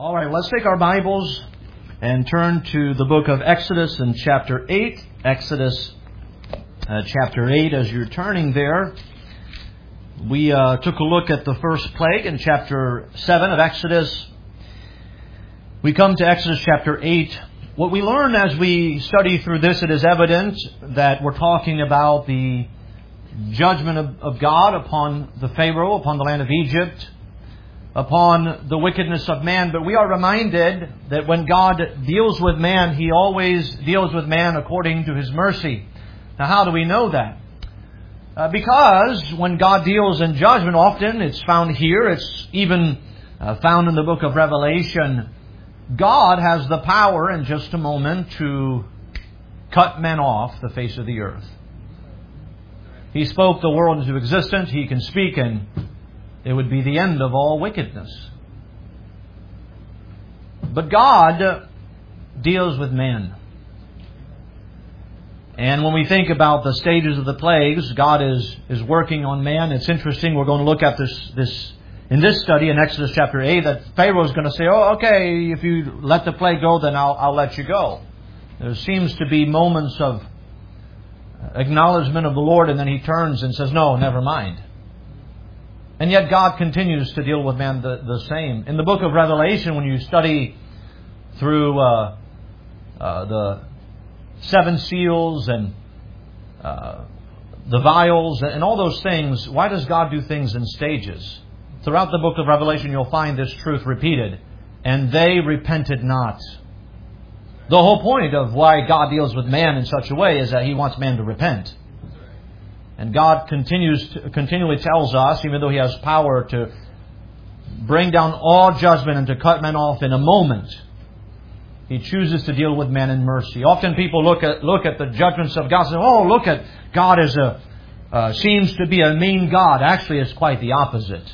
All right, let's take our Bibles and turn to the book of Exodus in chapter 8. Exodus chapter 8, as you're turning there, we took a look at the first plague in chapter 7 of Exodus. We come to Exodus chapter 8. What we learn as we study through this, it is evident that we're talking about the judgment of God upon the Pharaoh, upon the land of Egypt, upon the wickedness of man. But we are reminded that when God deals with man, He always deals with man according to His mercy. Now, how do we know that? Because when God deals in judgment, often it's found here, it's even found in the book of Revelation, God has the power in just a moment to cut men off the face of the earth. He spoke the world into existence. He can speak, and it would be the end of all wickedness. But God deals with men. And when we think about the stages of the plagues, God is working on man. It's interesting, we're going to look at this in this study in Exodus chapter 8, that Pharaoh is going to say, oh, okay, if you let the plague go, then I'll let you go. There seems to be moments of acknowledgement of the Lord, and then He turns and says, no, never mind. And yet God continues to deal with man the same. In the book of Revelation, when you study through the seven seals and the vials and all those things, why does God do things in stages? Throughout the book of Revelation, you'll find this truth repeated. And they repented not. The whole point of why God deals with man in such a way is that He wants man to repent. And God continually tells us, even though He has power to bring down all judgment and to cut men off in a moment, He chooses to deal with man in mercy. Often people look at the judgments of God and say, oh, look at God as seems to be a mean God. Actually, it's quite the opposite.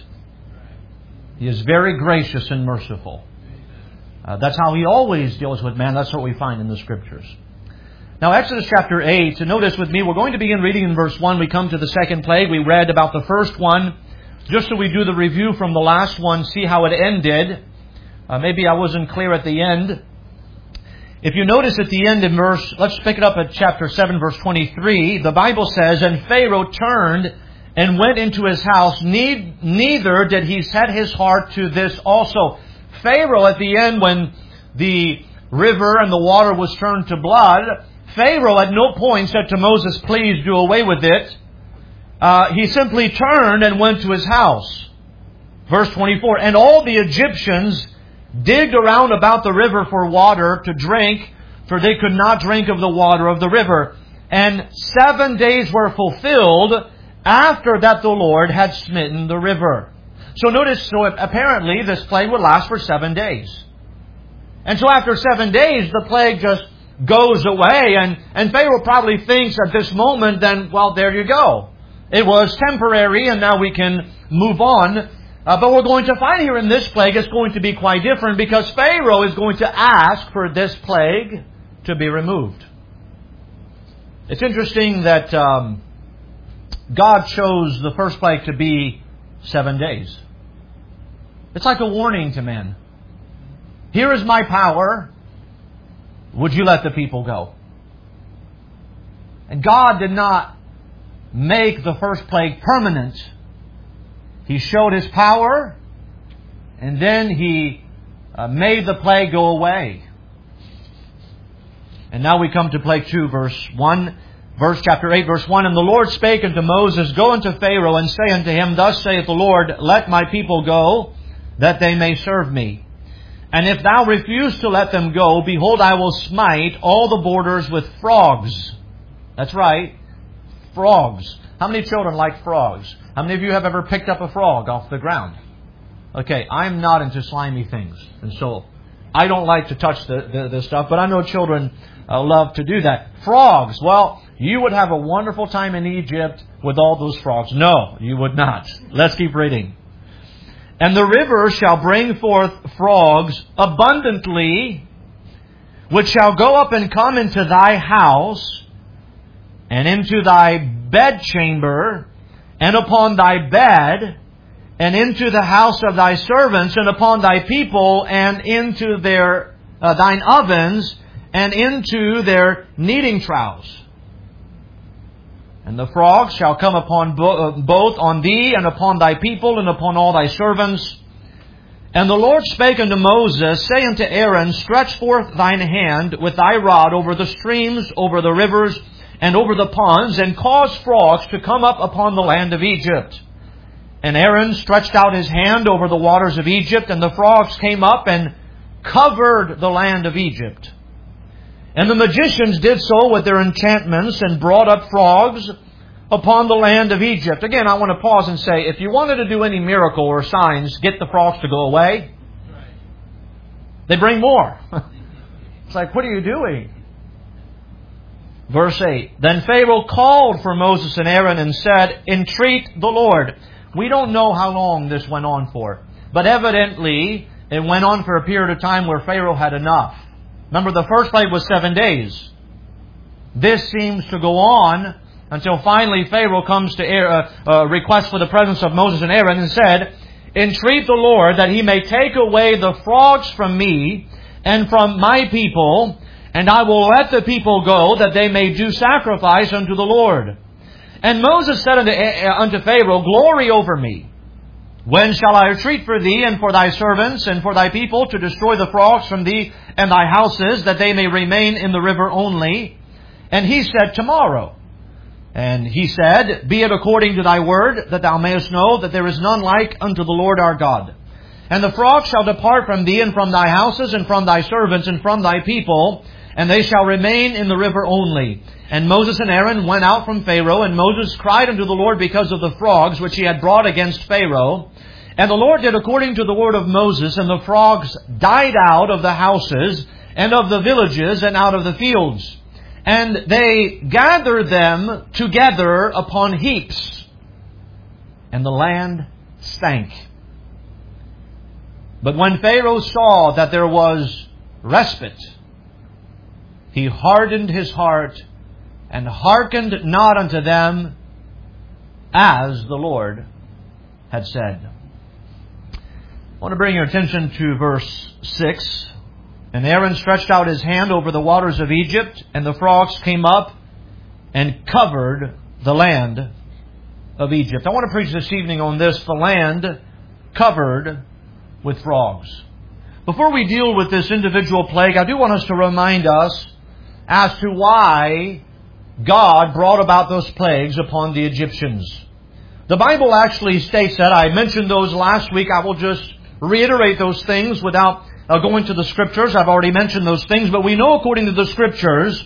He is very gracious and merciful. That's how He always deals with man. That's what we find in the Scriptures. Now, Exodus chapter 8, notice with me, we're going to begin reading in verse 1. We come to the second plague. We read about the first one. Just so we do the review from the last one, see how it ended. Maybe I wasn't clear at the end. If you notice at the end in let's pick it up at chapter 7, verse 23. The Bible says, and Pharaoh turned and went into his house. Neither did he set his heart to this also. Pharaoh, at the end, when the river and the water was turned to blood, Pharaoh at no point said to Moses, please do away with it. He simply turned and went to his house. Verse 24, and all the Egyptians digged around about the river for water to drink, for they could not drink of the water of the river. And 7 days were fulfilled after that the Lord had smitten the river. So notice, apparently this plague would last for 7 days. And so after 7 days, the plague just goes away. And Pharaoh probably thinks at this moment, then, well, there you go. It was temporary and now we can move on. But we're going to find here in this plague, it's going to be quite different, because Pharaoh is going to ask for this plague to be removed. It's interesting that God chose the first plague to be 7 days. It's like a warning to men. Here is my power. Would you let the people go? And God did not make the first plague permanent. He showed His power, and then He made the plague go away. And now we come to plague 2, chapter 8, verse 1. And the Lord spake unto Moses, go unto Pharaoh, and say unto him, thus saith the Lord, let my people go, that they may serve me. And if thou refuse to let them go, behold, I will smite all the borders with frogs. That's right, frogs. How many children like frogs? How many of you have ever picked up a frog off the ground? Okay, I'm not into slimy things. And so I don't like to touch this stuff, but I know children love to do that. Frogs. Well, you would have a wonderful time in Egypt with all those frogs. No, you would not. Let's keep reading. And the river shall bring forth frogs abundantly, which shall go up and come into thy house, and into thy bedchamber, and upon thy bed, and into the house of thy servants, and upon thy people, and into their thine ovens, and into their kneading troughs. And the frogs shall come upon both on thee, and upon thy people, and upon all thy servants. And the Lord spake unto Moses, say unto Aaron, stretch forth thine hand with thy rod over the streams, over the rivers, and over the ponds, and cause frogs to come up upon the land of Egypt. And Aaron stretched out his hand over the waters of Egypt, and the frogs came up and covered the land of Egypt. And the magicians did so with their enchantments, and brought up frogs upon the land of Egypt. Again, I want to pause and say, if you wanted to do any miracle or signs, get the frogs to go away. They bring more. It's like, what are you doing? Verse 8, Then Pharaoh called for Moses and Aaron and said, Entreat the Lord. We don't know how long this went on for, but evidently it went on for a period of time where Pharaoh had enough. Remember, the first plague was 7 days. This seems to go on until finally Pharaoh comes to request for the presence of Moses and Aaron and said, Entreat the Lord that He may take away the frogs from me and from my people, and I will let the people go, that they may do sacrifice unto the Lord. And Moses said unto Pharaoh, Glory over me. When shall I retreat for thee and for thy servants and for thy people to destroy the frogs from thee and thy houses, that they may remain in the river only? And he said, Tomorrow. And he said, Be it according to thy word, that thou mayest know that there is none like unto the Lord our God. And the frogs shall depart from thee and from thy houses and from thy servants and from thy people, and they shall remain in the river only. And Moses and Aaron went out from Pharaoh, and Moses cried unto the Lord because of the frogs which he had brought against Pharaoh. And the Lord did according to the word of Moses, and the frogs died out of the houses and of the villages and out of the fields. And they gathered them together upon heaps, and the land stank. But when Pharaoh saw that there was respite, he hardened his heart and hearkened not unto them, as the Lord had said. I want to bring your attention to verse 6. And Aaron stretched out his hand over the waters of Egypt, and the frogs came up and covered the land of Egypt. I want to preach this evening on this, the land covered with frogs. Before we deal with this individual plague, I do want us to remind us as to why God brought about those plagues upon the Egyptians. The Bible actually states that. I mentioned those last week. I will just reiterate those things without going to the Scriptures. I've already mentioned those things, but we know according to the Scriptures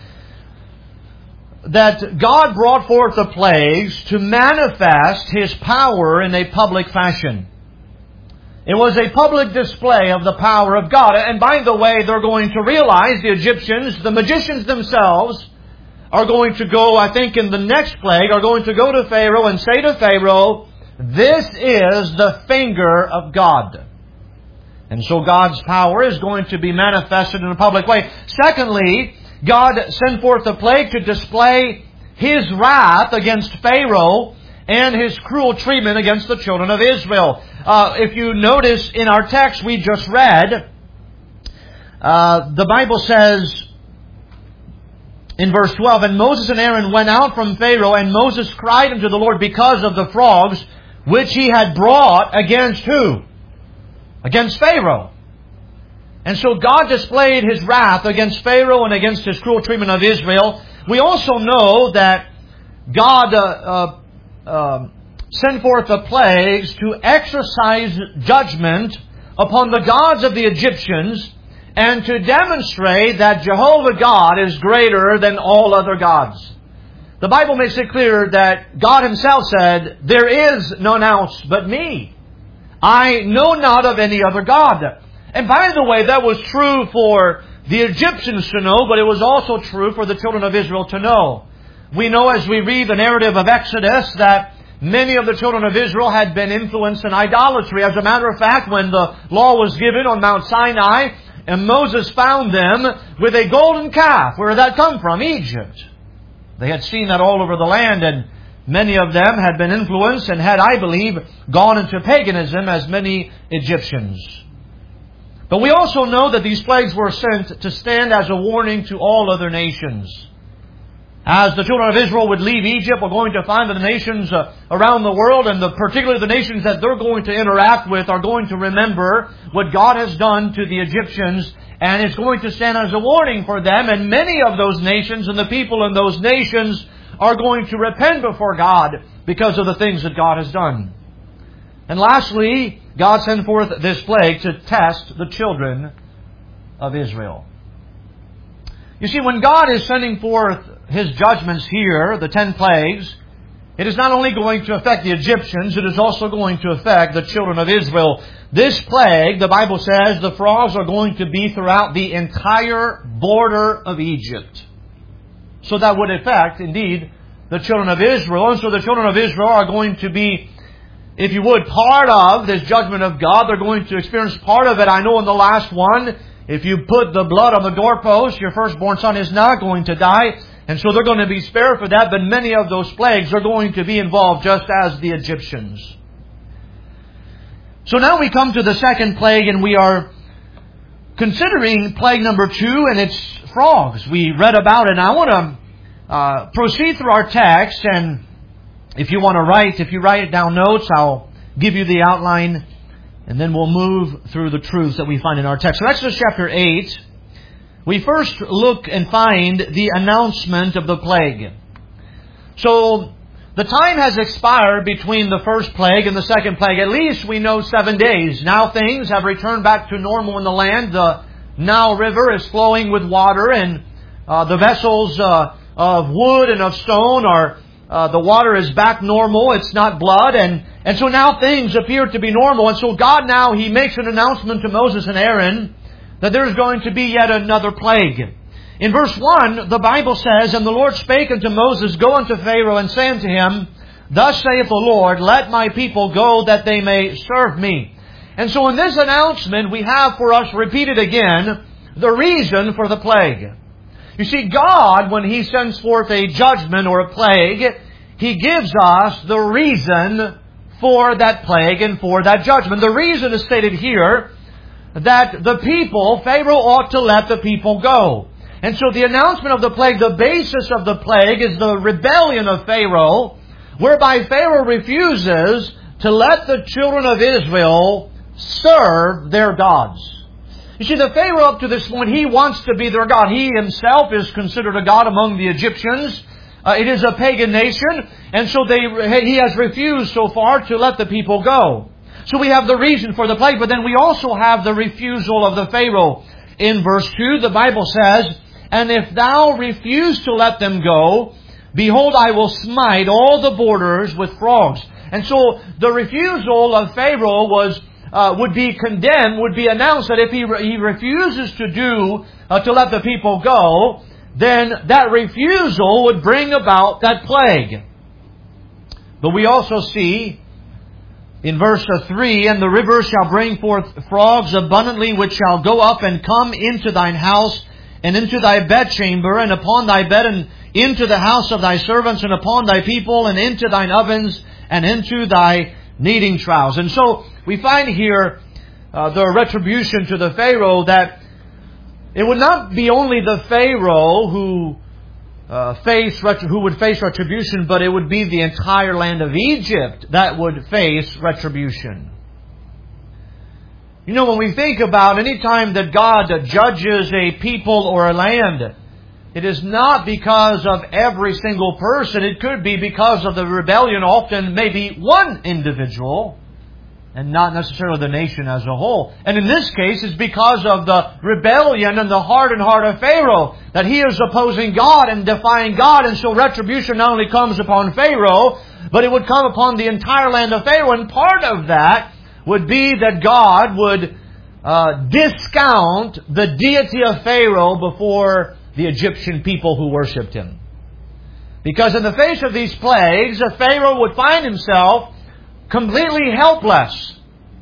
that God brought forth the plagues to manifest His power in a public fashion. It was a public display of the power of God. And by the way, they're going to realize, the Egyptians, the magicians themselves, are going to go, I think in the next plague, are going to go to Pharaoh and say to Pharaoh, This is the finger of God. And so God's power is going to be manifested in a public way. Secondly, God sent forth the plague to display His wrath against Pharaoh and His cruel treatment against the children of Israel. If you notice in our text we just read, the Bible says in verse 12, And Moses and Aaron went out from Pharaoh, and Moses cried unto the Lord because of the frogs which he had brought against who? Against Pharaoh. And so God displayed His wrath against Pharaoh and against his cruel treatment of Israel. We also know that God sent forth the plagues to exercise judgment upon the gods of the Egyptians and to demonstrate that Jehovah God is greater than all other gods. The Bible makes it clear that God Himself said, There is none else but me. I know not of any other God. And by the way, that was true for the Egyptians to know, but it was also true for the children of Israel to know. We know as we read the narrative of Exodus that many of the children of Israel had been influenced in idolatry. As a matter of fact, when the law was given on Mount Sinai, and Moses found them with a golden calf. Where did that come from? Egypt. They had seen that all over the land, and Many of them had been influenced and had, I believe, gone into paganism as many Egyptians. But we also know that these plagues were sent to stand as a warning to all other nations. As the children of Israel would leave Egypt, we're going to find that the nations around the world, and particularly the nations that they're going to interact with, are going to remember what God has done to the Egyptians, and it's going to stand as a warning for them. And many of those nations and the people in those nations are going to repent before God because of the things that God has done. And lastly, God sent forth this plague to test the children of Israel. You see, when God is sending forth His judgments here, the 10 plagues, it is not only going to affect the Egyptians, it is also going to affect the children of Israel. This plague, the Bible says, the frogs are going to be throughout the entire border of Egypt. So that would affect, indeed, the children of Israel. And so the children of Israel are going to be, if you would, part of this judgment of God. They're going to experience part of it. I know in the last one, if you put the blood on the doorpost, your firstborn son is not going to die. And so they're going to be spared for that. But many of those plagues are going to be involved just as the Egyptians. So now we come to the second plague, and we are considering plague number 2, and it's frogs. We read about it. And I want to proceed through our text. And if you write down notes, I'll give you the outline. And then we'll move through the truths that we find in our text. So Exodus chapter 8, we first look and find the announcement of the plague. So the time has expired between the first plague and the second plague. At least we know 7 days. Now things have returned back to normal in the land. The Nile River is flowing with water, and the vessels of wood and of stone are the water is back normal. It's not blood. And so now things appear to be normal. And so God now, He makes an announcement to Moses and Aaron that there's going to be yet another plague. In verse 1, the Bible says, "And the Lord spake unto Moses, Go unto Pharaoh, and say unto him, Thus saith the Lord, Let my people go, that they may serve me." And so in this announcement, we have for us repeated again the reason for the plague. You see, God, when He sends forth a judgment or a plague, He gives us the reason for that plague and for that judgment. The reason is stated here, that the people, Pharaoh ought to let the people go. And so the announcement of the plague, the basis of the plague, is the rebellion of Pharaoh, whereby Pharaoh refuses to let the children of Israel serve their gods. You see, the Pharaoh up to this point, he wants to be their God. He himself is considered a god among the Egyptians. It is a pagan nation, and so he has refused so far to let the people go. So we have the reason for the plague, but then we also have the refusal of the Pharaoh. In verse 2, the Bible says, "And if thou refuse to let them go, behold, I will smite all the borders with frogs." And so the refusal of Pharaoh would be condemned, would be announced that if he refuses to let the people go, then that refusal would bring about that plague. But we also see in verse 3, "And the river shall bring forth frogs abundantly, which shall go up and come into thine house, and into thy bedchamber, and upon thy bed, and into the house of thy servants, and upon thy people, and into thine ovens, and into thy kneading troughs." And so we find here the retribution to the Pharaoh, that it would not be only the Pharaoh who would face retribution, but it would be the entire land of Egypt that would face retribution. You know, when we think about any time that God judges a people or a land, it is not because of every single person. It could be because of the rebellion, often maybe one individual, and not necessarily the nation as a whole. And in this case, it's because of the rebellion and the hardened heart of Pharaoh, that he is opposing God and defying God. And so retribution not only comes upon Pharaoh, but it would come upon the entire land of Pharaoh. And part of that would be that God would discount the deity of Pharaoh before the Egyptian people who worshipped him. Because in the face of these plagues, Pharaoh would find himself completely helpless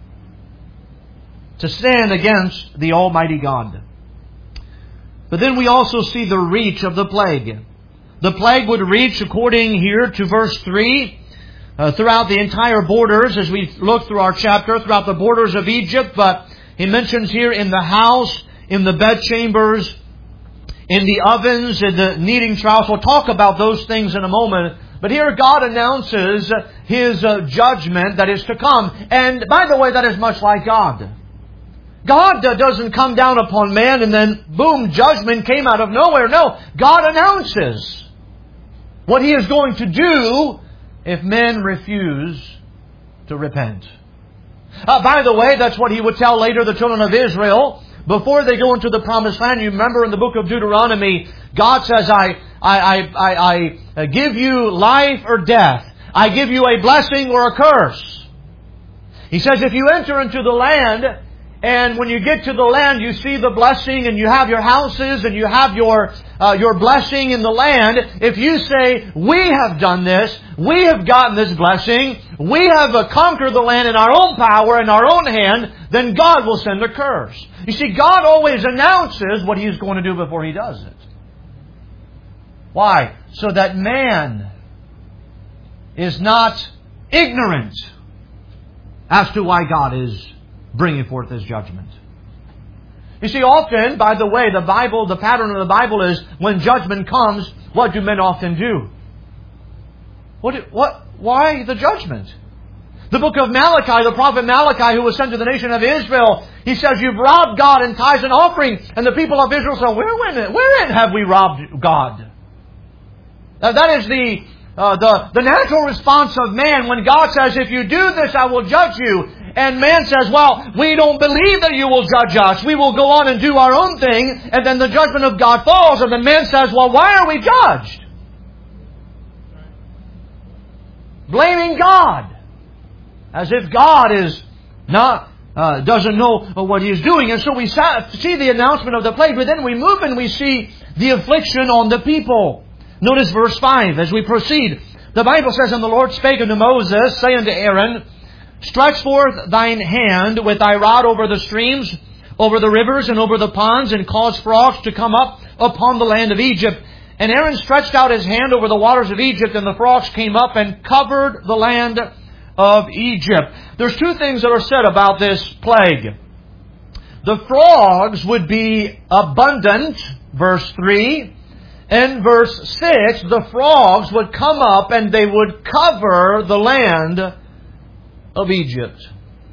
to stand against the Almighty God. But then we also see the reach of the plague. the plague would reach, according here to verse 3, throughout the entire borders, as we look through our chapter, throughout the borders of Egypt. But he mentions here in the house, in the bedchambers, in the ovens, in the kneading troughs. We'll talk about those things in a moment. But here God announces His judgment that is to come. And by the way, that is much like God. God doesn't come down upon man and then, boom, judgment came out of nowhere. No, God announces what He is going to do if men refuse to repent. By the way, that's what He would tell later the children of Israel before they go into the promised land. You remember in the book of Deuteronomy, God says, I give you life or death. I give you a blessing or a curse. He says, if you enter into the land, and when you get to the land, you see the blessing, and you have your houses, and you have your blessing in the land. If you say, we have done this, we have gotten this blessing, we have conquered the land in our own power, in our own hand, then God will send a curse. You see, God always announces what He is going to do before He does it. Why? So that man is not ignorant as to why God is bringing forth His judgment. You see, often, by the way, the pattern of the Bible is when judgment comes, what do men often do? Why the judgment? The book of Malachi, the prophet Malachi, who was sent to the nation of Israel, he says, you've robbed God in tithes and offering. And the people of Israel say, wherein have we robbed God? That is the natural response of man when God says, if you do this, I will judge you. And man says, well, we don't believe that you will judge us. We will go on and do our own thing. And then the judgment of God falls. And then man says, well, why are we judged? Blaming God. As if God is not, doesn't know what He is doing. And so we see the announcement of the plague. But then we move and we see the affliction on the people. Notice verse 5 as we proceed. The Bible says, and the Lord spake unto Moses, saying unto Aaron, stretch forth thine hand with thy rod over the streams, over the rivers, and over the ponds, and cause frogs to come up upon the land of Egypt. And Aaron stretched out his hand over the waters of Egypt, and the frogs came up and covered the land of Egypt. There's two things that are said about this plague. The frogs would be abundant, verse 3. In verse 6, the frogs would come up and they would cover the land of Egypt.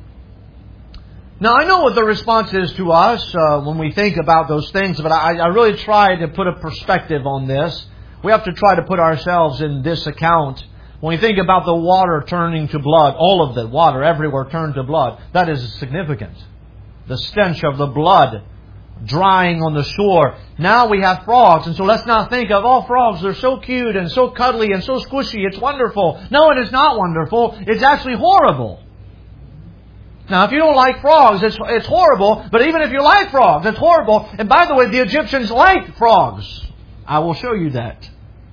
Now, I know what the response is to us when we think about those things, but I really try to put a perspective on this. We have to try to put ourselves in this account. When we think about the water turning to blood, all of the water everywhere turned to blood, that is significant. The stench of the blood drying on the shore. Now we have frogs, and so let's not think of, oh, frogs, they're so cute and so cuddly and so squishy, it's wonderful. No, it is not wonderful. It's actually horrible. Now, if you don't like frogs, it's horrible, but even if you like frogs, it's horrible. And by the way, the Egyptians liked frogs. I will show you that.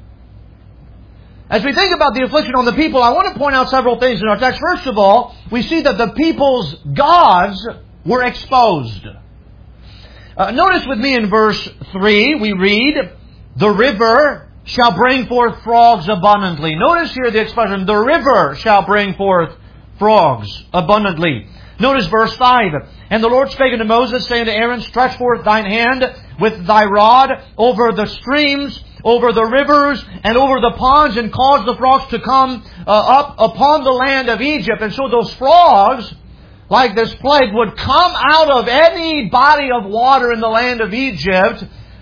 As we think about the affliction on the people, I want to point out several things in our text. First of all, we see that the people's gods were exposed. Notice with me in verse 3, we read, the river shall bring forth frogs abundantly. Notice here the expression, the river shall bring forth frogs abundantly. Notice verse 5, and the Lord spake unto Moses, saying to Aaron, stretch forth thine hand with thy rod over the streams, over the rivers, and over the ponds, and cause the frogs to come up upon the land of Egypt. And so those frogs, like this plague, would come out of any body of water in the land of Egypt.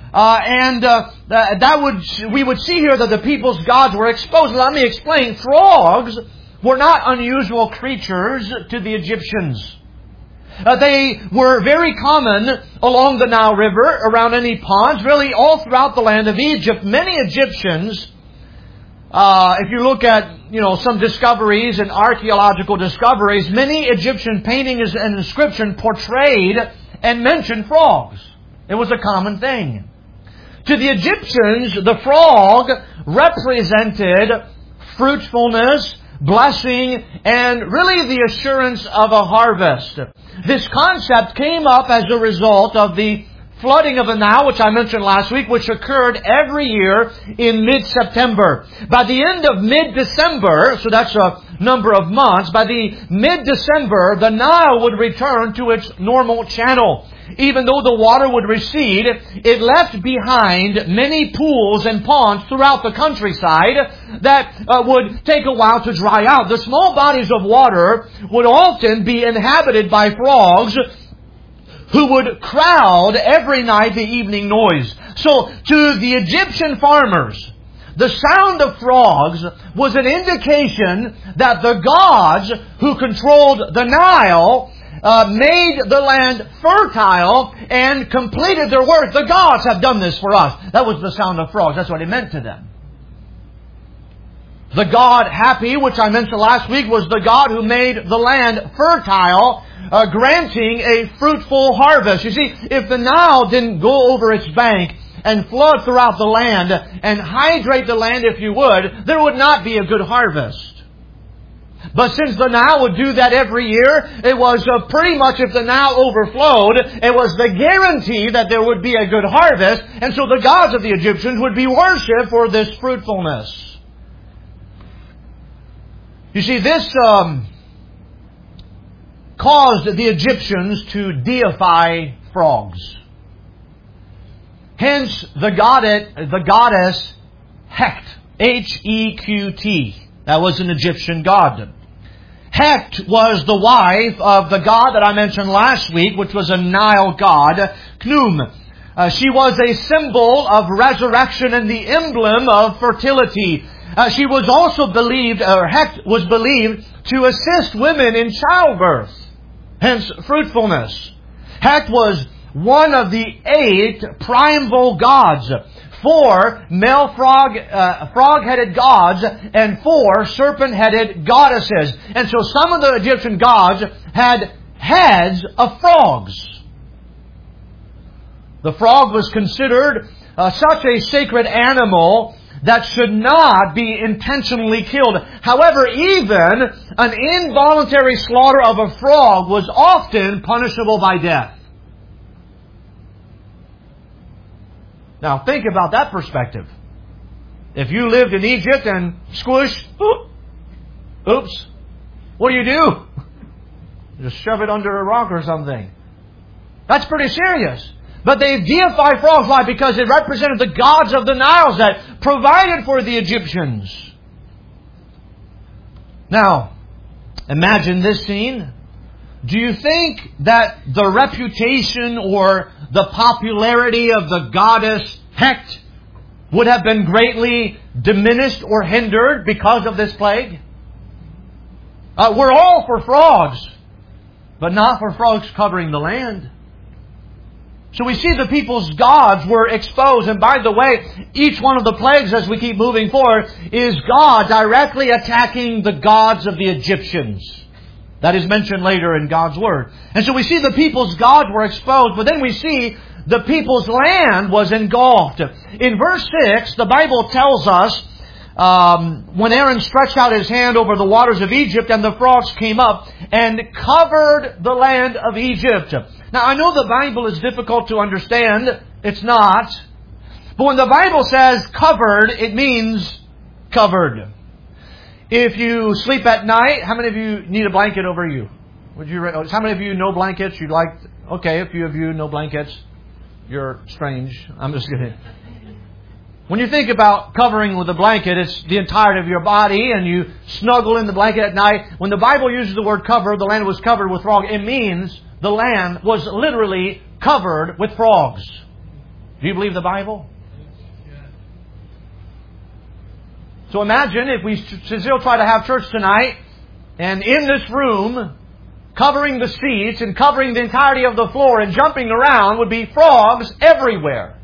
We would see here that the people's gods were exposed. Let me explain. Frogs were not unusual creatures to the Egyptians. They were very common along the Nile River, around any ponds, really all throughout the land of Egypt. Many Egyptians, if you look at some discoveries and archaeological discoveries, many Egyptian paintings and inscription portrayed and mentioned frogs. It was a common thing. To the Egyptians, the frog represented fruitfulness, blessing, and really the assurance of a harvest. This concept came up as a result of the flooding of the Nile, which I mentioned last week, which occurred every year in mid-September. By the end of mid-December, so that's a number of months, by the mid-December, the Nile would return to its normal channel. Even though the water would recede, it left behind many pools and ponds throughout the countryside that would take a while to dry out. The small bodies of water would often be inhabited by frogs who would crowd every night the evening noise. So, to the Egyptian farmers, the sound of frogs was an indication that the gods who controlled the Nile made the land fertile and completed their work. The gods have done this for us. That was the sound of frogs. That's what it meant to them. The God Hapi, which I mentioned last week, was the God who made the land fertile, granting a fruitful harvest. You see, if the Nile didn't go over its bank and flood throughout the land and hydrate the land, if you would, there would not be a good harvest. But since the Nile would do that every year, it was pretty much, if the Nile overflowed, it was the guarantee that there would be a good harvest. And so the gods of the Egyptians would be worshipped for this fruitfulness. You see, this caused the Egyptians to deify frogs. Hence, the goddess Heqt, H-E-Q-T. That was an Egyptian god. Heqt was the wife of the god that I mentioned last week, which was a Nile god, Khnum. She was a symbol of resurrection and the emblem of fertility. She was also believed, or Heqt was believed, to assist women in childbirth. Hence, fruitfulness. Heqt was one of the 8 primeval gods. 4 male frog-headed gods and 4 serpent-headed goddesses. And so some of the Egyptian gods had heads of frogs. The frog was considered such a sacred animal that should not be intentionally killed. However, even an involuntary slaughter of a frog was often punishable by death. Now, think about that perspective. If you lived in Egypt and squish, oops, what do? Just shove it under a rock or something. That's pretty serious. But they deified frogs. Why? Because it represented the gods of the Niles that provided for the Egyptians. Now, imagine this scene. Do you think that the reputation or the popularity of the goddess Heqt would have been greatly diminished or hindered because of this plague? We're all for frogs, but not for frogs covering the land. So we see the people's gods were exposed. And by the way, each one of the plagues, as we keep moving forward, is God directly attacking the gods of the Egyptians. That is mentioned later in God's Word. And so we see the people's gods were exposed, but then we see the people's land was engulfed. In verse 6, the Bible tells us, when Aaron stretched out his hand over the waters of Egypt, and the frogs came up and covered the land of Egypt. Now, I know the Bible is difficult to understand. It's not. But when the Bible says covered, it means covered. If you sleep at night, how many of you need a blanket over you? How many of you know blankets? You'd like... Okay, a few of you know blankets. You're strange. I'm just kidding. When you think about covering with a blanket, it's the entirety of your body, and you snuggle in the blanket at night. When the Bible uses the word cover, the land was covered with frogs. It means the land was literally covered with frogs. Do you believe the Bible? So imagine if we still try to have church tonight, and in this room, covering the seats and covering the entirety of the floor and jumping around would be frogs everywhere.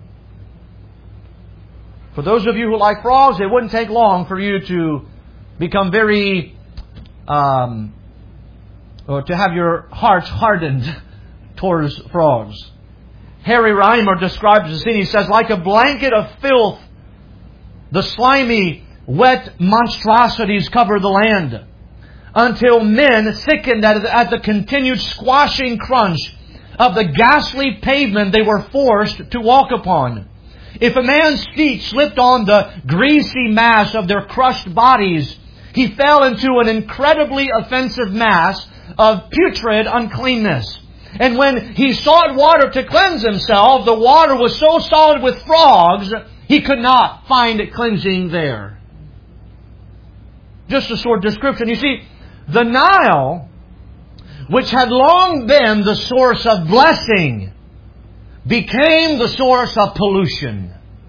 For those of you who like frogs, it wouldn't take long for you to become very, or to have your hearts hardened towards frogs. Harry Reimer describes the scene. He says, like a blanket of filth, the slimy, wet monstrosities cover the land, until men, sickened at the continued squashing crunch of the ghastly pavement they were forced to walk upon. If a man's feet slipped on the greasy mass of their crushed bodies, he fell into an incredibly offensive mass of putrid uncleanness. And when he sought water to cleanse himself, the water was so solid with frogs, he could not find cleansing there. Just a short description. You see, the Nile, which had long been the source of blessing, became the source of pollution.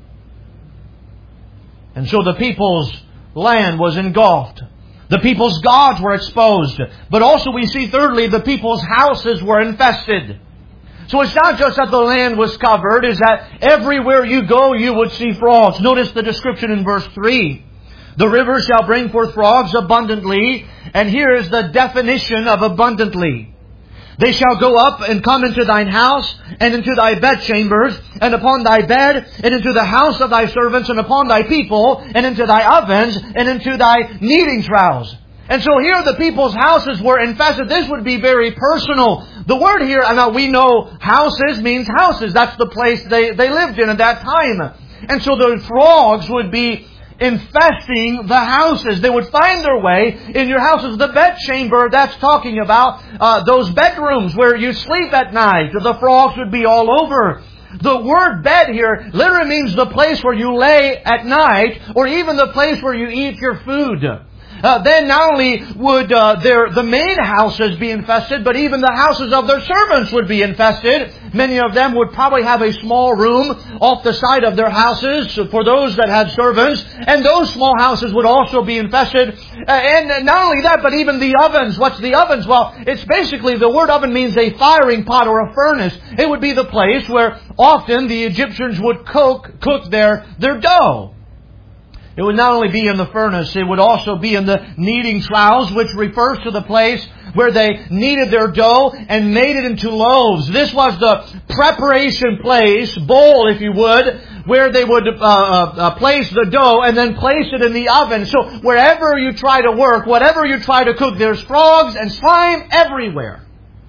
And so the people's land was engulfed. The people's gods were exposed. But also we see thirdly, the people's houses were infested. So it's not just that the land was covered, it's that everywhere you go you would see frogs. Notice the description in verse 3. The river shall bring forth frogs abundantly. And here is the definition of abundantly. They shall go up and come into thine house, and into thy bedchambers, and upon thy bed, and into the house of thy servants, and upon thy people, and into thy ovens, and into thy kneading troughs. And so here the people's houses were infested. This would be very personal. The word here, now we know houses means houses. That's the place they lived in at that time. And so the frogs would be infesting the houses. They would find their way in your houses. The bedchamber, that's talking about those bedrooms where you sleep at night. The frogs would be all over. The word bed here literally means the place where you lay at night, or even the place where you eat your food. Then not only would the main houses be infested, but even the houses of their servants would be infested. Many of them would probably have a small room off the side of their houses for those that had servants. And those small houses would also be infested. And not only that, but even the ovens. What's the ovens? Well, it's basically, the word oven means a firing pot or a furnace. It would be the place where often the Egyptians would cook their dough. It would not only be in the furnace, it would also be in the kneading troughs, which refers to the place where they kneaded their dough and made it into loaves. This was the preparation place, bowl if you would, where they would place the dough and then place it in the oven. So wherever you try to work, whatever you try to cook, there's frogs and slime everywhere.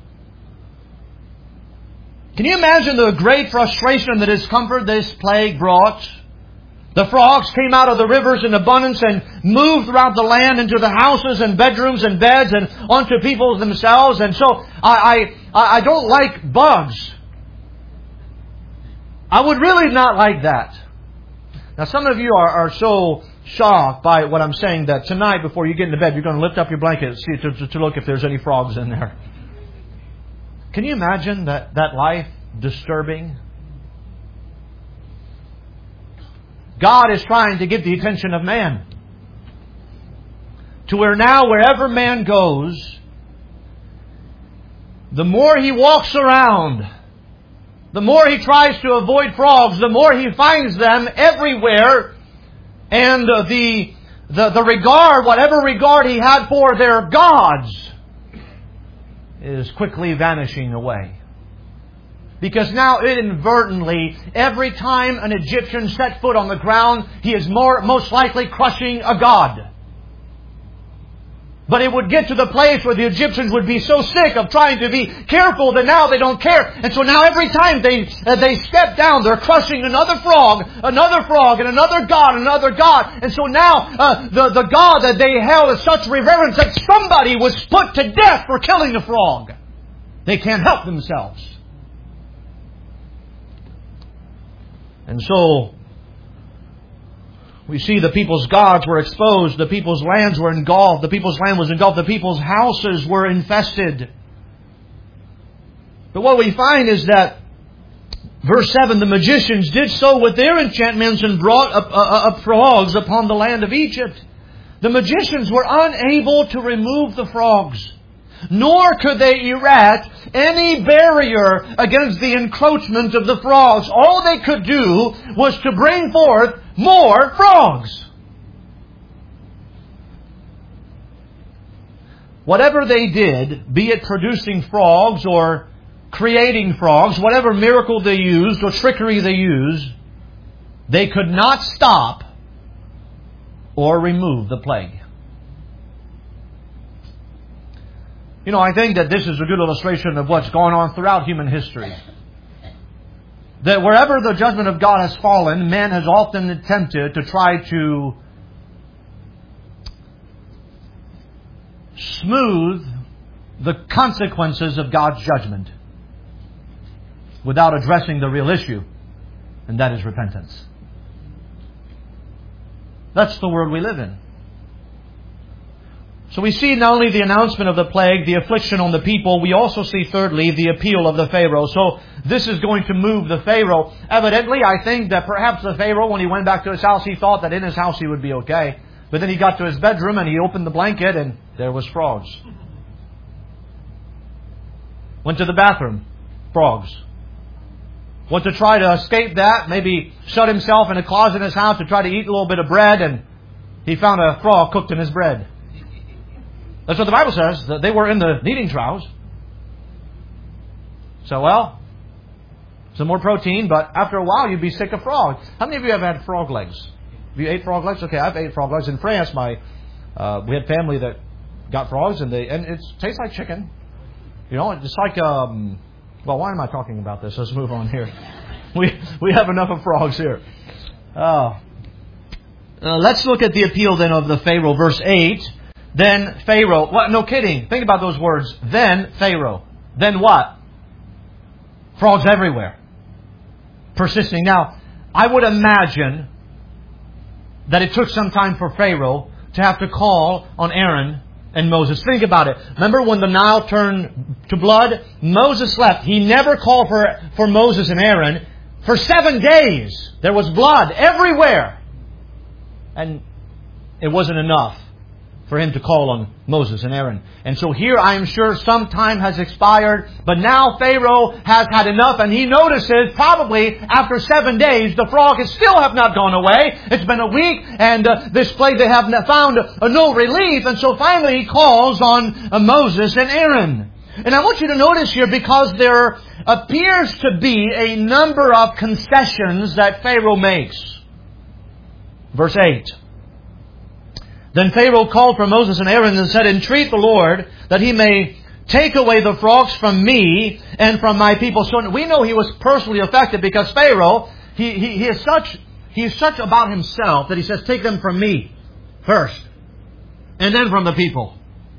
Can you imagine the great frustration and the discomfort this plague brought? The frogs came out of the rivers in abundance and moved throughout the land into the houses and bedrooms and beds and onto people themselves. And so I don't like bugs. I would really not like that. Now some of you are so shocked by what I'm saying that tonight before you get into bed you're going to lift up your blanket and see to look if there's any frogs in there. Can you imagine that life disturbing? God is trying to get the attention of man. To where now, wherever man goes, the more he walks around, the more he tries to avoid frogs, the more he finds them everywhere. And the regard, whatever regard he had for their gods, is quickly vanishing away. Because now inadvertently, every time an Egyptian set foot on the ground, he is most likely crushing a god. But it would get to the place where the Egyptians would be so sick of trying to be careful that now they don't care. And so now every time they step down, they're crushing another frog, and another god. And so now the god that they held in such reverence that somebody was put to death for killing a frog. They can't help themselves. And so, we see the people's gods were exposed, the people's lands were engulfed, the people's land was engulfed, the people's houses were infested. But what we find is that, verse 7, the magicians did so with their enchantments and brought up frogs upon the land of Egypt. The magicians were unable to remove the frogs. Nor could they erect any barrier against the encroachment of the frogs. All they could do was to bring forth more frogs. Whatever they did, be it producing frogs or creating frogs, whatever miracle they used or trickery they used, they could not stop or remove the plague. I think that this is a good illustration of what's going on throughout human history. That wherever the judgment of God has fallen, man has often attempted to try to smooth the consequences of God's judgment without addressing the real issue, and that is repentance. That's the world we live in. So we see not only the announcement of the plague, the affliction on the people, we also see thirdly the appeal of the Pharaoh. So this is going to move the Pharaoh. Evidently, I think that perhaps the Pharaoh, when he went back to his house, he thought that in his house he would be okay. But then he got to his bedroom and he opened the blanket and there was frogs. Went to the bathroom, frogs. Went to try to escape that, maybe shut himself in a closet in his house to try to eat a little bit of bread, and he found a frog cooked in his bread. That's what the Bible says, that they were in the kneading troughs. So, some more protein, but after a while you'd be sick of frogs. How many of you have had frog legs? Have you ate frog legs? Okay, I've ate frog legs. In France, we had family that got frogs, and it tastes like chicken. It's like, why am I talking about this? Let's move on here. We have enough of frogs here. Let's look at the appeal then of the Pharaoh, verse 8. Then Pharaoh. What? No kidding. Think about those words. Then Pharaoh. Then what? Frogs everywhere. Persisting. Now, I would imagine that it took some time for Pharaoh to have to call on Aaron and Moses. Think about it. Remember when the Nile turned to blood? Moses left. He never called for Moses and Aaron. For 7 days, there was blood everywhere. And it wasn't enough for him to call on Moses and Aaron. And so here I am sure some time has expired, but now Pharaoh has had enough, and he notices probably after 7 days the frogs still have not gone away. It's been a week, and this plague they have found no relief, and so finally he calls on Moses and Aaron. And I want you to notice here, because there appears to be a number of concessions that Pharaoh makes. Verse 8. Then Pharaoh called for Moses and Aaron and said, "Entreat the Lord that He may take away the frogs from me and from my people." So we know he was personally affected, because Pharaoh, he is such about himself that he says, "Take them from me first, and then from the people.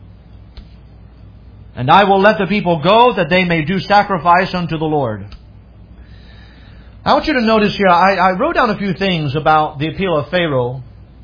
And I will let the people go, that they may do sacrifice unto the Lord." I want you to notice here, I wrote down a few things about the appeal of Pharaoh,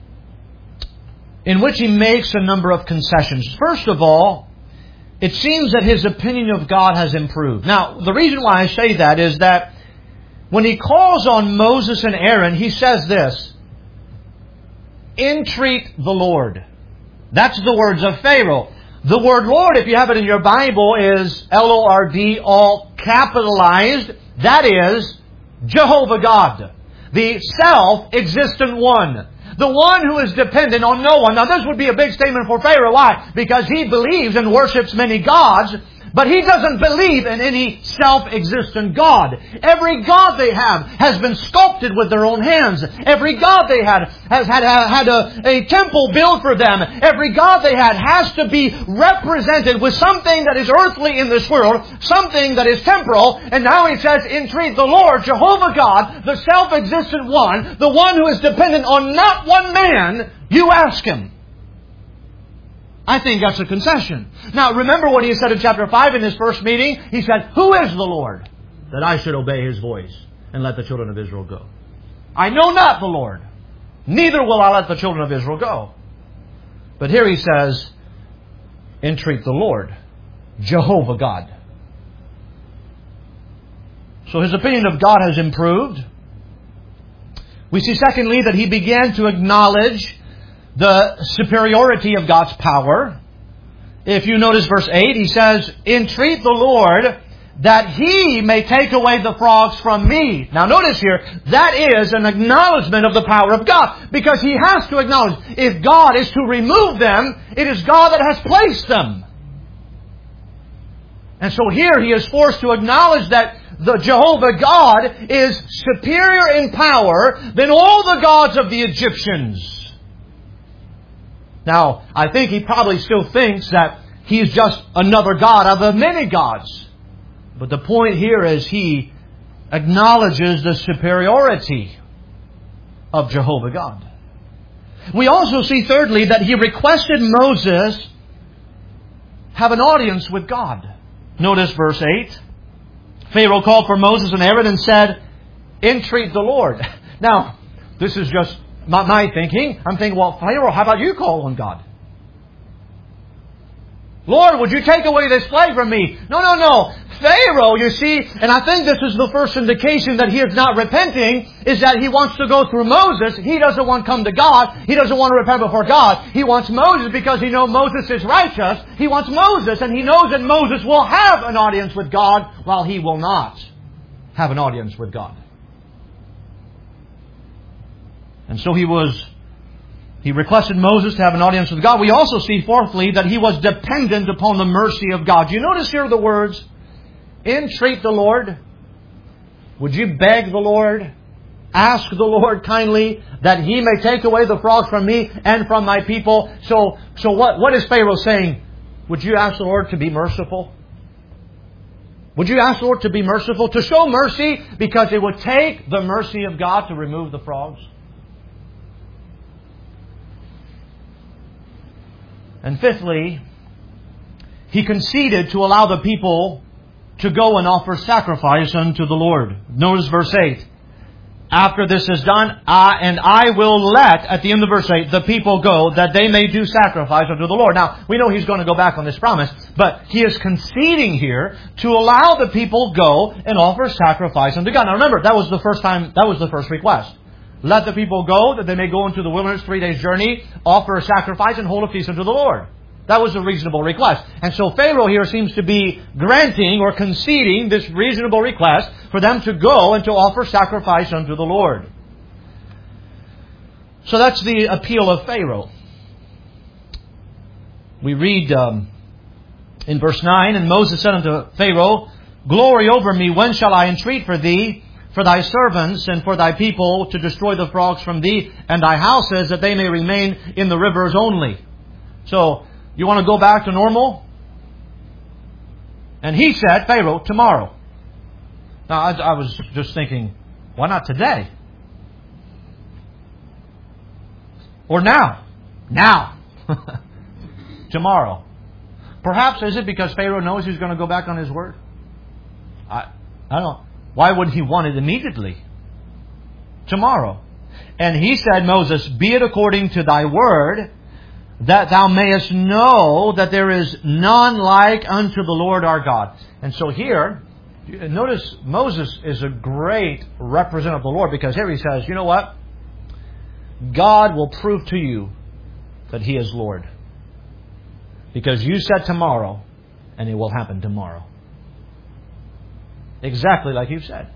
in which he makes a number of concessions. First of all, it seems that his opinion of God has improved. Now, the reason why I say that is that when he calls on Moses and Aaron, he says this, "Entreat the Lord." That's the words of Pharaoh. The word Lord, if you have it in your Bible, is L-O-R-D, all capitalized. That is Jehovah God, the self-existent one. The one who is dependent on no one. Now this would be a big statement for Pharaoh. Why? Because he believes and worships many gods, but he doesn't believe in any self-existent God. Every God they have has been sculpted with their own hands. Every God they had has had a temple built for them. Every God they had has to be represented with something that is earthly in this world, something that is temporal. And now he says, "Entreat the Lord, Jehovah God, the self-existent one, the one who is dependent on not one man, you ask Him." I think that's a concession. Now, remember what he said in chapter 5 in his first meeting? He said, "Who is the Lord, that I should obey His voice and let the children of Israel go? I know not the Lord, neither will I let the children of Israel go." But here he says, "Entreat the Lord, Jehovah God." So his opinion of God has improved. We see secondly that he began to acknowledge the superiority of God's power. If you notice verse 8, he says, "Entreat the Lord that He may take away the frogs from me." Now notice here, that is an acknowledgement of the power of God. Because he has to acknowledge, if God is to remove them, it is God that has placed them. And so here he is forced to acknowledge that the Jehovah God is superior in power than all the gods of the Egyptians. Now, I think he probably still thinks that He is just another God of the many gods. But the point here is he acknowledges the superiority of Jehovah God. We also see, thirdly, that he requested Moses have an audience with God. Notice verse 8. Pharaoh called for Moses and Aaron and said, "Entreat the Lord." Now, this is just my thinking. I'm thinking, well, Pharaoh, how about you call on God? Lord, would you take away this plague from me? No. Pharaoh, you see, and I think this is the first indication that he is not repenting, is that he wants to go through Moses. He doesn't want to come to God. He doesn't want to repent before God. He wants Moses because he knows Moses is righteous. He wants Moses, and he knows that Moses will have an audience with God while he will not have an audience with God. And so he requested Moses to have an audience with God. We also see, fourthly, that he was dependent upon the mercy of God. You notice here the words, entreat the Lord. Would you beg the Lord? Ask the Lord kindly that He may take away the frogs from me and from my people. So what is Pharaoh saying? Would you ask the Lord to be merciful? Would you ask the Lord to be merciful? To show mercy because it would take the mercy of God to remove the frogs? And fifthly, he conceded to allow the people to go and offer sacrifice unto the Lord. Notice verse 8. After this is done, I will let, at the end of verse 8, the people go that they may do sacrifice unto the Lord. Now, we know he's going to go back on this promise, but he is conceding here to allow the people go and offer sacrifice unto God. Now remember, that was the first request. Let the people go, that they may go into the wilderness 3 days journey, offer a sacrifice, and hold a feast unto the Lord. That was a reasonable request. And so Pharaoh here seems to be granting or conceding this reasonable request for them to go and to offer sacrifice unto the Lord. So that's the appeal of Pharaoh. We read in verse 9, And Moses said unto Pharaoh, Glory over me, when shall I entreat for thee, for thy servants and for thy people, to destroy the frogs from thee and thy houses, that they may remain in the rivers only? So, you want to go back to normal? And he said, Pharaoh, tomorrow. Now, I was just thinking, why not today? Or now? Now. Tomorrow. Perhaps is it because Pharaoh knows he's going to go back on his word? I don't know. Why would he want it immediately? Tomorrow. And he said, Moses, be it according to thy word, that thou mayest know that there is none like unto the Lord our God. And so here, notice Moses is a great representative of the Lord, because here he says, you know what? God will prove to you that He is Lord. Because you said tomorrow, and it will happen tomorrow. Exactly like you said.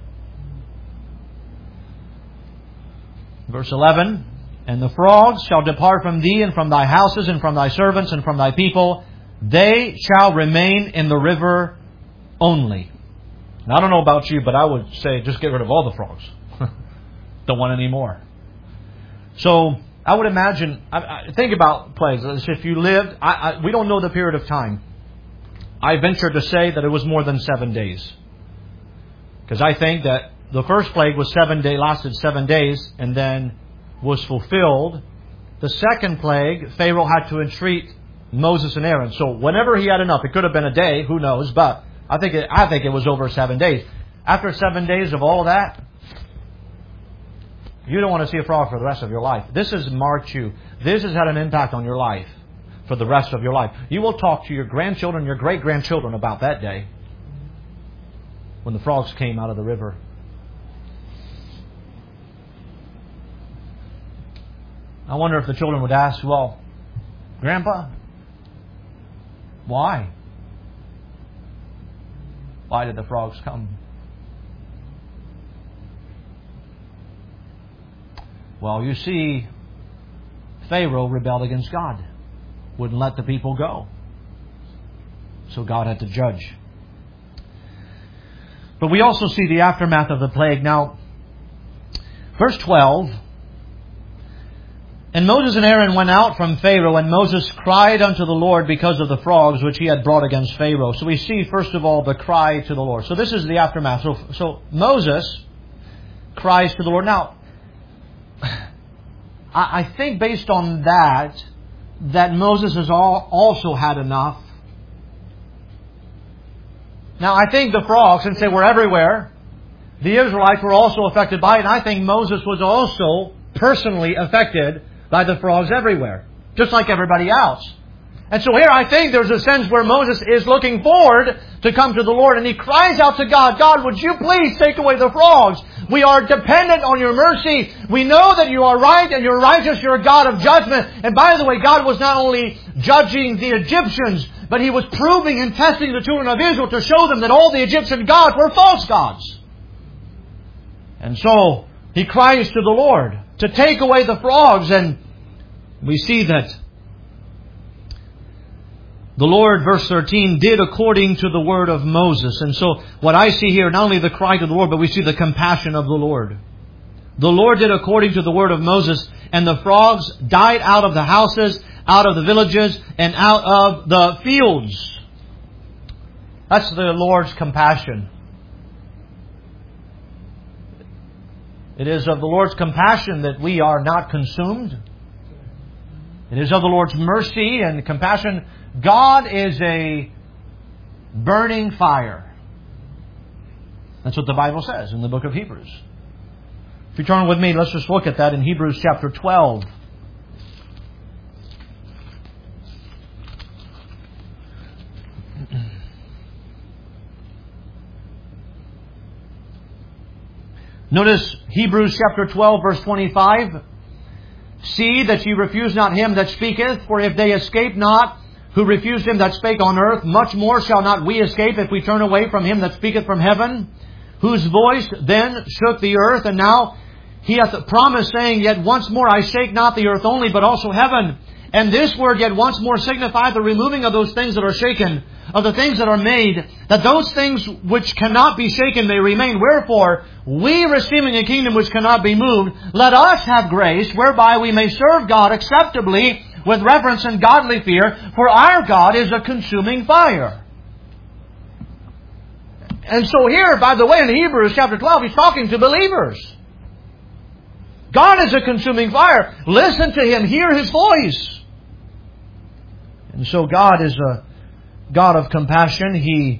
Verse 11, And the frogs shall depart from thee, and from thy houses, and from thy servants, and from thy people. They shall remain in the river only. Now, I don't know about you, but I would say just get rid of all the frogs. Don't want any more. So, I would imagine, think about plagues. If you lived, we don't know the period of time. I venture to say that it was more than 7 days. Because I think that the first plague was lasted 7 days, and then was fulfilled. The second plague, Pharaoh had to entreat Moses and Aaron. So whenever he had enough, it could have been a day, who knows, but I think it was over 7 days. After 7 days of all that, you don't want to see a frog for the rest of your life. This has marked you. This has had an impact on your life for the rest of your life. You will talk to your grandchildren, your great-grandchildren about that day when the frogs came out of the river. I wonder if the children would ask, well, Grandpa, why? Why did the frogs come? Well, you see, Pharaoh rebelled against God. Wouldn't let the people go. So God had to judge. But we also see the aftermath of the plague. Now, verse 12, And Moses and Aaron went out from Pharaoh, and Moses cried unto the Lord because of the frogs which he had brought against Pharaoh. So we see, first of all, the cry to the Lord. So this is the aftermath. So Moses cries to the Lord. Now, I think based on that Moses has also had enough. Now, I think the frogs, since they were everywhere, the Israelites were also affected by it. And I think Moses was also personally affected by the frogs everywhere, just like everybody else. And so here I think there's a sense where Moses is looking forward to come to the Lord, and he cries out to God, God, would you please take away the frogs? We are dependent on your mercy. We know that you are right and you're righteous. You're a God of judgment. And by the way, God was not only judging the Egyptians, but He was proving and testing the children of Israel to show them that all the Egyptian gods were false gods. And so he cries to the Lord to take away the frogs, and we see that the Lord, verse 13, did according to the word of Moses. And so what I see here, not only the cry to the Lord, but we see the compassion of the Lord. The Lord did according to the word of Moses, and the frogs died out of the houses, out of the villages, and out of the fields. That's the Lord's compassion. It is of the Lord's compassion that we are not consumed. It is of the Lord's mercy and compassion. God is a burning fire. That's what the Bible says in the book of Hebrews. If you turn with me, let's just look at that in Hebrews chapter 12. Notice Hebrews chapter 12, verse 25. See that ye refuse not him that speaketh, for if they escape not who refused him that spake on earth, much more shall not we escape if we turn away from him that speaketh from heaven, whose voice then shook the earth, and now he hath promised, saying, Yet once more I shake not the earth only, but also heaven. And this word yet once more signifieth the removing of those things that are shaken, of the things that are made, that those things which cannot be shaken may remain. Wherefore, we receiving a kingdom which cannot be moved, let us have grace, whereby we may serve God acceptably, with reverence and godly fear, for our God is a consuming fire. And so here, by the way, in Hebrews chapter 12, he's talking to believers. God is a consuming fire. Listen to Him. Hear His voice. And so God is a God of compassion. He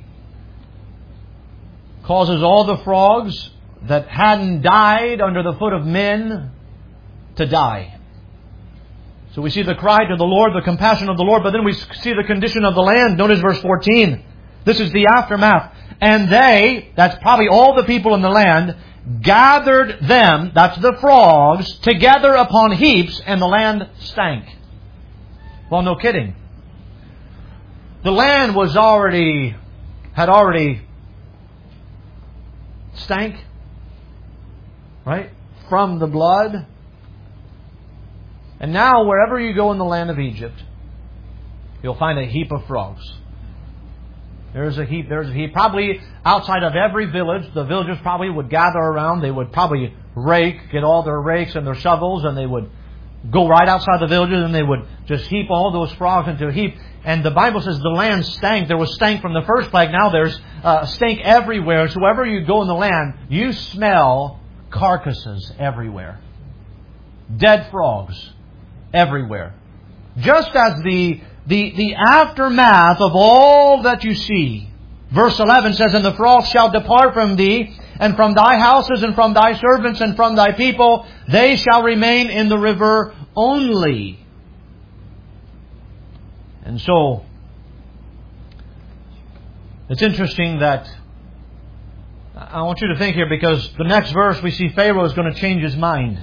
causes all the frogs that hadn't died under the foot of men to die. So we see the cry to the Lord, the compassion of the Lord, but then we see the condition of the land. Notice verse 14. This is the aftermath. And they, that's probably all the people in the land, gathered them, that's the frogs, together upon heaps, and the land stank. Well, no kidding. The land had already stank, right? From the blood. And now, wherever you go in the land of Egypt, you'll find a heap of frogs. There's a heap. Probably outside of every village, the villagers probably would gather around. They would probably get all their rakes and their shovels, and they would go right outside the villages, and they would just heap all those frogs into a heap. And the Bible says the land stank. There was stank from the first plague. Now there's stank everywhere. So wherever you go in the land, you smell carcasses everywhere. Dead frogs everywhere. Just as the aftermath of all that you see. Verse 11 says, And the frogs shall depart from thee, and from thy houses, and from thy servants, and from thy people. They shall remain in the river only. And so, it's interesting that I want you to think here, because the next verse we see Pharaoh is going to change his mind.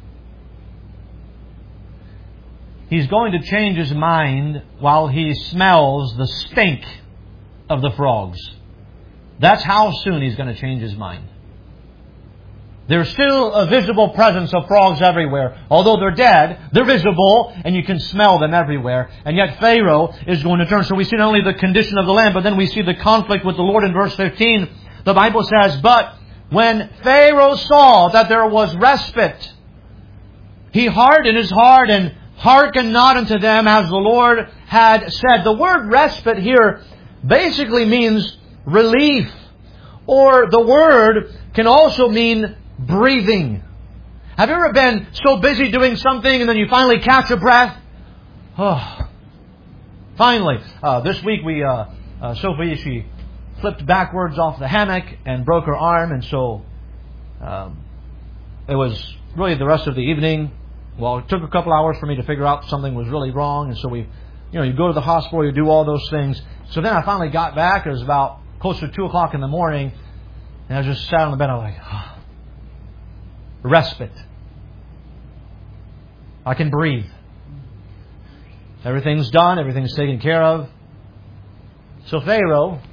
He's going to change his mind while he smells the stink of the frogs. That's how soon he's going to change his mind. There's still a visible presence of frogs everywhere. Although they're dead, they're visible and you can smell them everywhere. And yet Pharaoh is going to turn. So we see not only the condition of the land, but then we see the conflict with the Lord in verse 15. The Bible says, But when Pharaoh saw that there was respite, He hardened his heart and hearkened not unto them as the Lord had said. The word respite here basically means relief. Or the word can also mean breathing. Have you ever been so busy doing something and then you finally catch a breath? Oh, finally. This week Sophie, she flipped backwards off the hammock and broke her arm, and so it was really the rest of the evening. Well, it took a couple hours for me to figure out something was really wrong, and so you go to the hospital, you do all those things. So then I finally got back. It was about closer to 2 o'clock in the morning, and I just sat on the bed. I was like, respite. I can breathe. Everything's done. Everything's taken care of. So Pharaoh,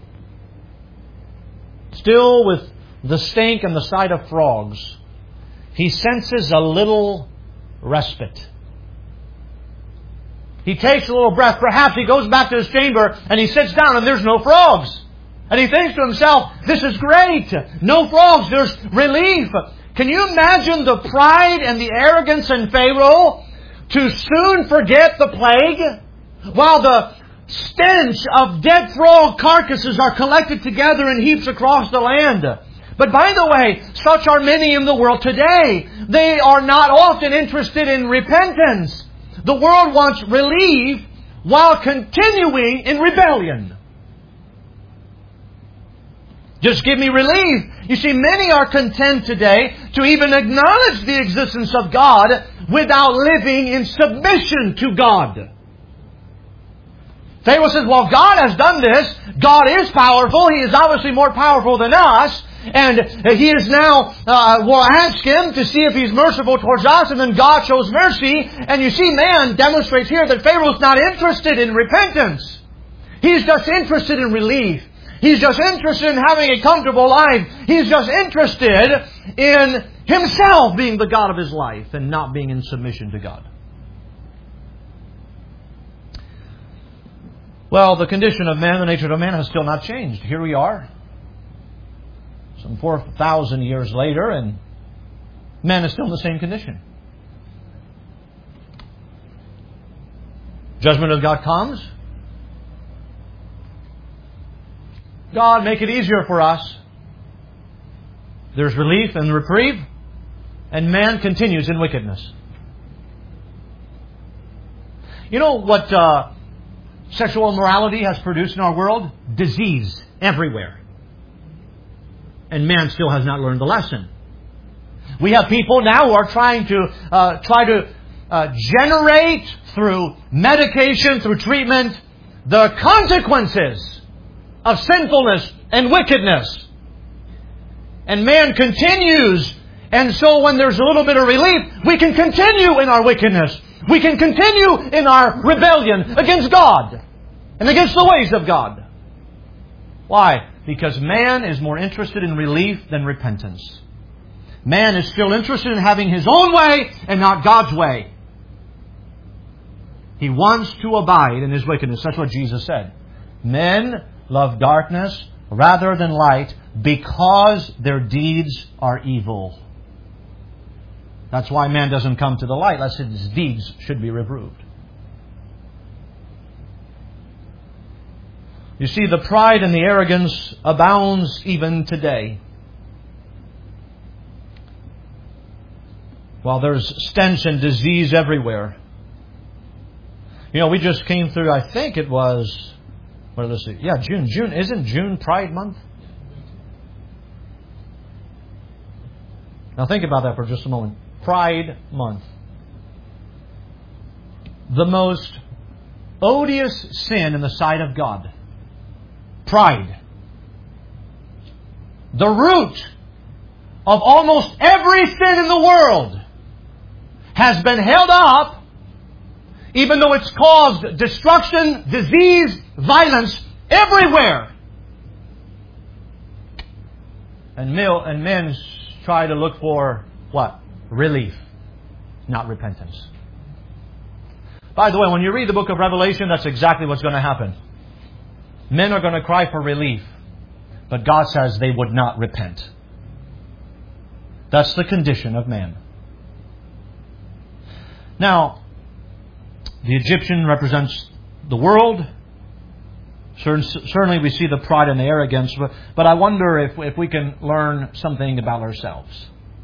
still with the stink and the sight of frogs, he senses a little respite. He takes a little breath. Perhaps he goes back to his chamber and he sits down and there's no frogs. And he thinks to himself, this is great. No frogs. There's relief. Can you imagine the pride and the arrogance in Pharaoh to soon forget the plague? While the stench of dead frog carcasses are collected together in heaps across the land. But by the way, such are many in the world today. They are not often interested in repentance. The world wants relief while continuing in rebellion. Just give me relief. You see, many are content today to even acknowledge the existence of God without living in submission to God. Pharaoh says, well, God has done this. God is powerful. He is obviously more powerful than us. And He is now, we'll ask Him to see if He's merciful towards us. And then God shows mercy. And you see, man demonstrates here that Pharaoh's not interested in repentance. He's just interested in relief. He's just interested in having a comfortable life. He's just interested in himself being the God of his life and not being in submission to God. Well, the condition of man, the nature of man has still not changed. Here we are, some 4,000 years later, and man is still in the same condition. Judgment of God comes. God, make it easier for us. There's relief and reprieve, and man continues in wickedness. You know what sexual immorality has produced in our world? Disease everywhere. And man still has not learned the lesson. We have people now who are trying to generate through medication, through treatment, the consequences of sinfulness and wickedness. And man continues. And so when there's a little bit of relief, we can continue in our wickedness. We can continue in our rebellion against God and against the ways of God. Why? Because man is more interested in relief than repentance. Man is still interested in having his own way and not God's way. He wants to abide in his wickedness. That's what Jesus said. Men love darkness rather than light because their deeds are evil. That's why man doesn't come to the light, lest his deeds should be reproved. You see, the pride and the arrogance abounds even today. While there's stench and disease everywhere. You know, we just came through, I think it was, June. Isn't June Pride Month? Now think about that for just a moment. Pride Month. The most odious sin in the sight of God. Pride. The root of almost every sin in the world has been held up, even though it's caused destruction, disease, violence everywhere. And men try to look for what? Relief, not repentance. By the way, when you read the book of Revelation, that's exactly what's going to happen. Men are going to cry for relief, but God says they would not repent. That's the condition of man. Now, the Egyptian represents the world. Certainly we see the pride and the arrogance, but I wonder if we can learn something about ourselves.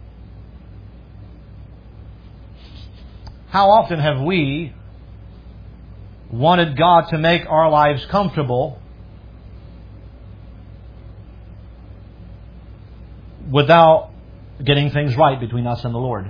How often have we wanted God to make our lives comfortable without getting things right between us and the Lord?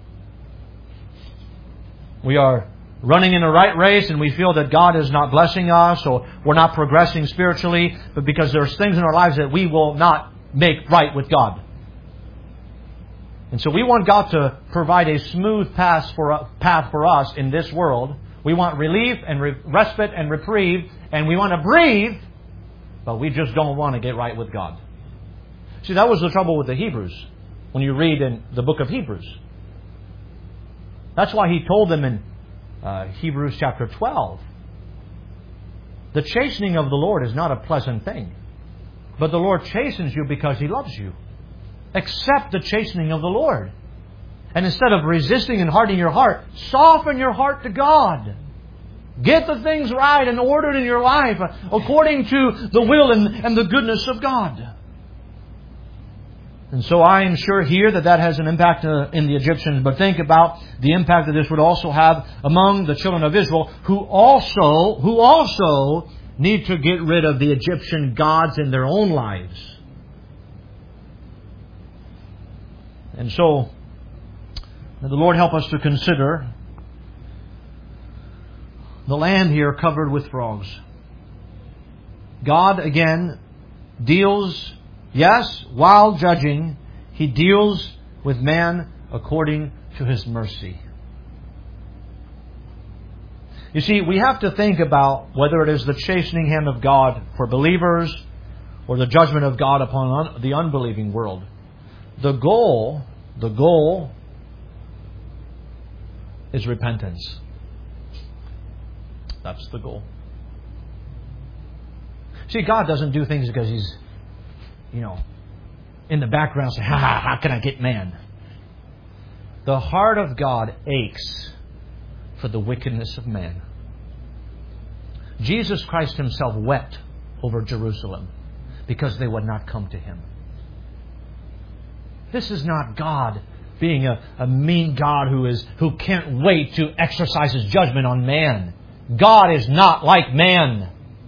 We are running in a right race and we feel that God is not blessing us or we're not progressing spiritually, but because there's things in our lives that we will not make right with God. And so we want God to provide a smooth path for us in this world. We want relief and respite and reprieve, and we want to breathe, but we just don't want to get right with God. See, that was the trouble with the Hebrews when you read in the book of Hebrews. That's why He told them in Hebrews chapter 12, the chastening of the Lord is not a pleasant thing, but the Lord chastens you because He loves you. Accept the chastening of the Lord. And instead of resisting and hardening your heart, soften your heart to God. Get the things right and ordered in your life according to the will and the goodness of God. And so I am sure here that has an impact in the Egyptians. But think about the impact that this would also have among the children of Israel, who also need to get rid of the Egyptian gods in their own lives. And so, may the Lord help us to consider the land here covered with frogs. God, again, deals, yes, while judging, He deals with man according to His mercy. You see, we have to think about whether it is the chastening hand of God for believers or the judgment of God upon the unbelieving world. The goal is repentance. That's the goal. See, God doesn't do things because He's, in the background saying, how can I get man? The heart of God aches for the wickedness of man. Jesus Christ Himself wept over Jerusalem because they would not come to Him. This is not God being a mean God who can't wait to exercise His judgment on man. God is not like man.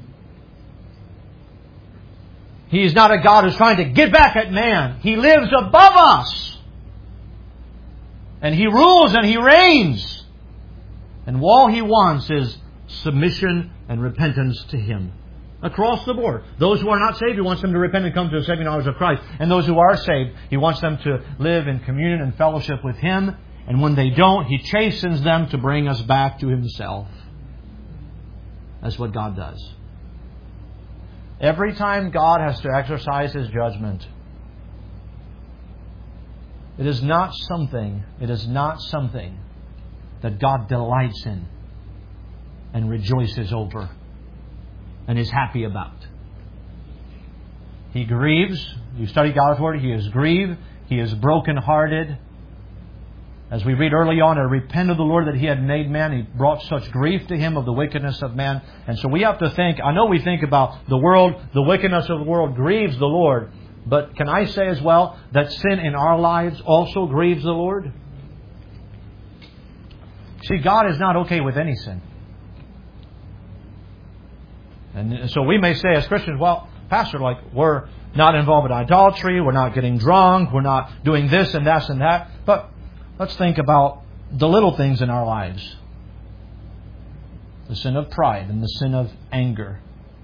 He is not a God who's trying to get back at man. He lives above us. And He rules and He reigns. And all He wants is submission and repentance to Him. Across the board. Those who are not saved, He wants them to repent and come to the saving knowledge of Christ. And those who are saved, He wants them to live in communion and fellowship with Him. And when they don't, He chastens them to bring us back to Himself. That's what God does. Every time God has to exercise His judgment, it is not something that God delights in and rejoices over and is happy about. He grieves. You study God's Word, He is grieved. He is brokenhearted. As we read early on, it repent of the Lord that He had made man. He brought such grief to him of the wickedness of man. And so we have to think, I know we think about the world, the wickedness of the world grieves the Lord. But can I say as well that sin in our lives also grieves the Lord? See, God is not okay with any sin. And so we may say as Christians, well, Pastor, we're not involved in idolatry, we're not getting drunk, we're not doing this and that and that. But let's think about the little things in our lives. The sin of pride and the sin of anger.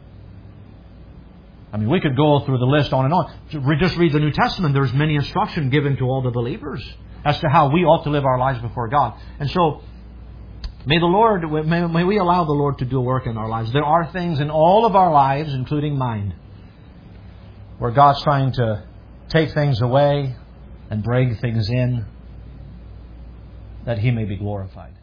I mean, we could go through the list on and on. Just read the New Testament. There's many instruction given to all the believers as to how we ought to live our lives before God. And so, may we allow the Lord to do a work in our lives. There are things in all of our lives, including mine, where God's trying to take things away and bring things in, that He may be glorified.